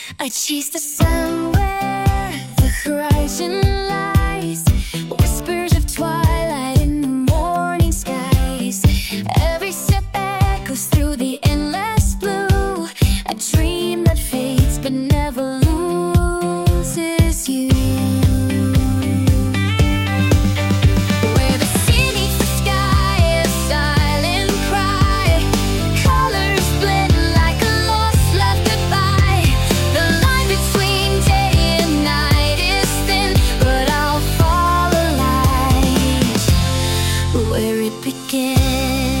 I chase the sun where the horizon lies, whispers of twilight in the morning skies. Every step echoes through the endless blue, a dream that fades but never loses you. Where the sea meets the sky, a silent cry, colors blend like a lost love goodbye. The line between day and night is thin, but I'll follow light where it begins.